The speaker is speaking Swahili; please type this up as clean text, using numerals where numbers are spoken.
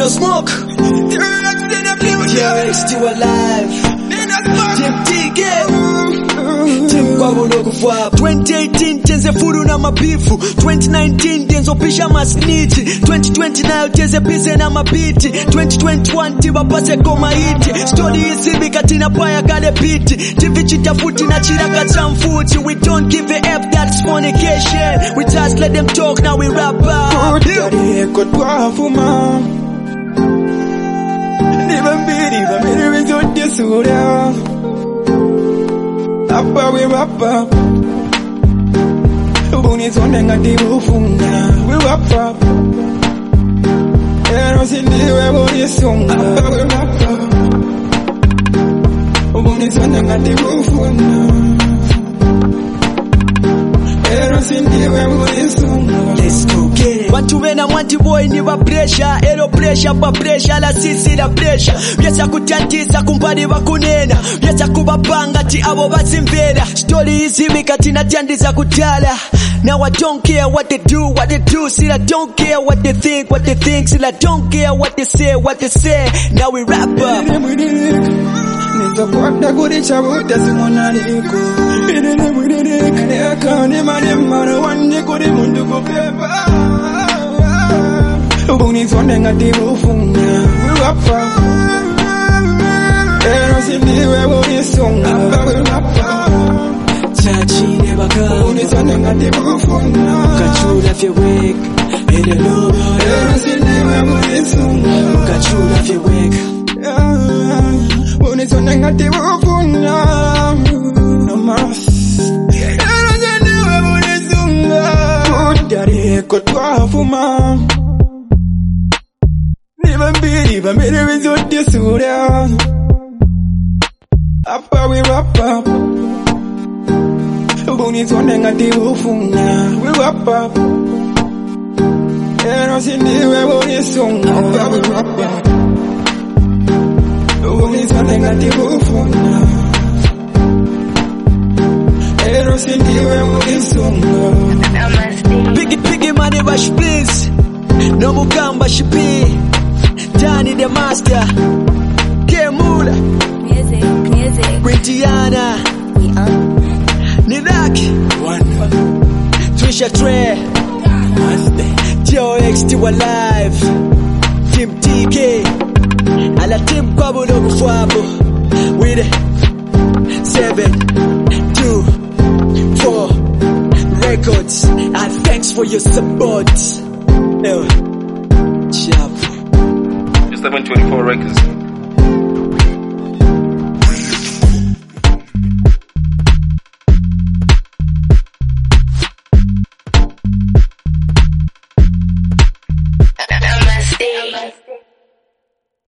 no smoke. Yeah, still alive. Team TK. Team Kwabulo kufwapo. 2018 tenze furu na mabifu. 2019 tenzo pisha masniti. 2020 nayo tenze pise na mabiti. 2021 tiba pase koma iti. Story isibi katina paya kale piti. TV chitafuti na chiraka chamfuti. We don't give a F, that's fornication. We just let them talk, now we rap up. Kwa fuma Niva mbiri wizote sura Apa we rap up Ubuni zonde ngati bufunga We rap up Ero sindiwe buni sunga Apa we rap up Ubuni zonde ngati bufunga Ero sindiwe buni sunga Let's go get it. Watu wena mwanti boy ni wa pressure. Ero pressure pa pressure la sisi la pressure. Yesa kutantisa kumpani wakunena. Yesa kubapanga ti abo basimvera. Story hizi mikati na tiandiza kutala. Now I don't care what they do, what they do. Still I don't care what they think, what they think. Still I don't care what they say, what they say. Now we wrap up. Nizo kwada kuricha buta simonariko Irene mwirika Neka ni mara wanje kuri mundu kupepa Ubuni zonde ngati bufunga We rap up Ero sindiwe buni sunga We rap up Chachi never come. Ubuni zonde ngati bufunga Kachula fye wek. Ere no. Ero sindiwe buni sunga Kachula fye wek. Ubuni zonde ngati bufunga No mas Ero sindiwe buni sunga Kudari kwa fuma Niva mbiri wizote sura Apa we rap up Ubuni zonde ngati bufunga We rap up Ero sindiwe buni sunga Apa we rap up Ubuni zonde ngati bufunga Ero sindiwe buni sunga Piggy money bash please. No mukamba shipi. Danny the master. Kemula. Music. Brintiana. We on. Nilaki. Trisha Trey. TOX still alive. Team TK. Ala Team Kwabulo kufwapo. With 7, 2, 4 records. And thanks for your support. Chap. 724 Records.